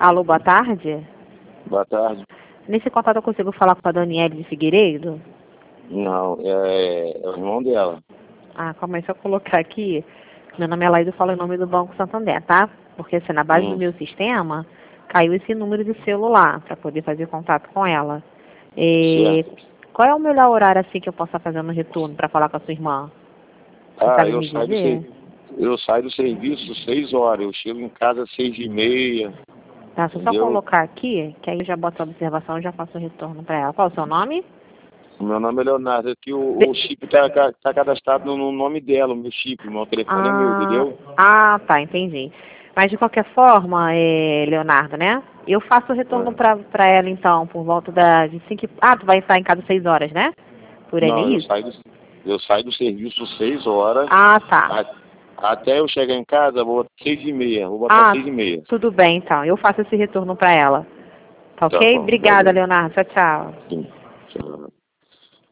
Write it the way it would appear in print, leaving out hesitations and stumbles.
Alô, boa tarde. Boa tarde. Nesse contato eu consigo falar com a Daniele de Figueiredo? Não, é o irmão dela. Ah, calma aí, deixa eu colocar aqui. Meu nome é Laís, eu falo em nome do Banco Santander, tá? Porque assim, na base do meu sistema, caiu esse número de celular para poder fazer contato com ela. Certo. Qual é o melhor horário assim que eu possa fazer no retorno para falar com a sua irmã? Você sabe me dizer? Eu saio do serviço 6 horas, eu chego em casa às 6h30. Tá, deixa eu só colocar aqui, que aí eu já boto a observação e já faço o retorno para ela. Qual é o seu nome? O meu nome é Leonardo, aqui o chip tá cadastrado no nome dela, o meu chip, o meu telefone é meu, entendeu? Ah, tá, entendi. Mas de qualquer forma, Leonardo, né? Eu faço o retorno para ela então, por volta de 5. Ah, tu vai estar em casa 6 horas, né? Por aí, não é Não, isso? eu saio do serviço 6 horas. Ah, tá. Até eu chegar em casa, vou botar 6h30. Vou botar 6h30. Tudo bem então. Eu faço esse retorno para ela. Tá ok? Tá bom, Obrigada, valeu. Leonardo. Tchau, tchau. Sim. Tchau.